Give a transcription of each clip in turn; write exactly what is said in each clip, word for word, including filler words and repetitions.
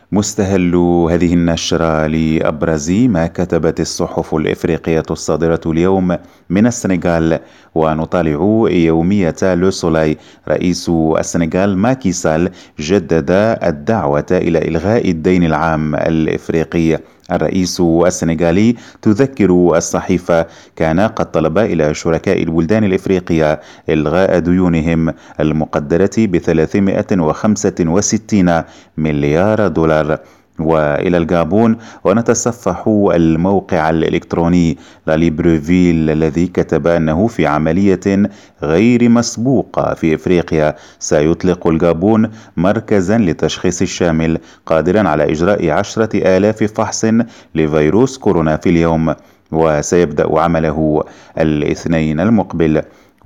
مستهل هذه النشرة لأبرز ما كتبت الصحف الإفريقية الصادرة اليوم من السنغال، ونطالع يومية لو سولاي. رئيس السنغال ماكي سال جدد الدعوة إلى إلغاء الدين العام الإفريقي. الرئيس السنغالي تذكر الصحيفة كان قد طلب إلى شركاء البلدان الإفريقية إلغاء ديونهم المقدرة ب ثلاثمائة وخمسة وستين مليار دولار. وإلى الغابون، ونتصفح الموقع الإلكتروني لاليبروفيل الذي كتب أنه في عملية غير مسبوقة في إفريقيا سيطلق الغابون مركزا للتشخيص الشامل قادرا على إجراء عشرة آلاف فحص لفيروس كورونا في اليوم، وسيبدأ عمله الاثنين المقبل.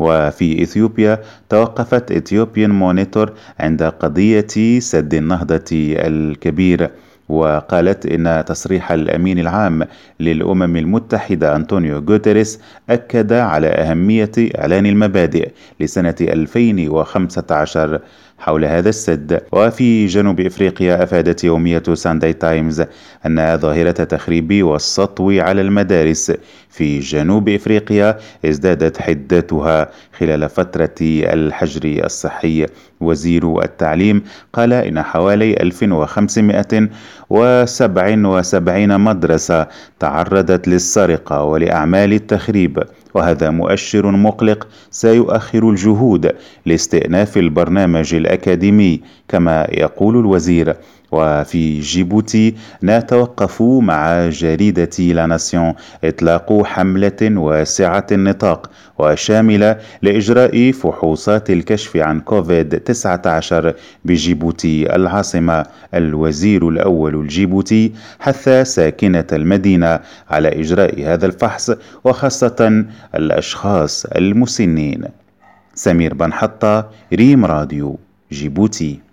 وفي إثيوبيا، توقفت إثيوبيان مونيتور عند قضية سد النهضة الكبير، وقالت إن تصريح الأمين العام للأمم المتحدة أنطونيو غوتيريس أكد على أهمية إعلان المبادئ لسنة ألفين وخمسة عشر حول هذا السد. وفي جنوب إفريقيا، أفادت يومية سانداي تايمز أن ظاهرة تخريب والسطو على المدارس في جنوب إفريقيا ازدادت حدتها خلال فترة الحجر الصحي. وزير التعليم قال إن حوالي ألف وخمسمائة وسبعة وسبعين مدرسة تعرضت للسرقة ولأعمال التخريب، وهذا مؤشر مقلق سيؤخر الجهود لاستئناف البرنامج الأكاديمي كما يقول الوزير. وفي جيبوتي، نتوقف مع جريدة لا ناسيون إطلاق حملة واسعة النطاق وشاملة لإجراء فحوصات الكشف عن كوفيد تسعة عشر بجيبوتي العاصمة. الوزير الأول الجيبوتي حث ساكنة المدينة على إجراء هذا الفحص، وخاصة الأشخاص المسنين. سمير بن حطة، ريم راديو، جيبوتي.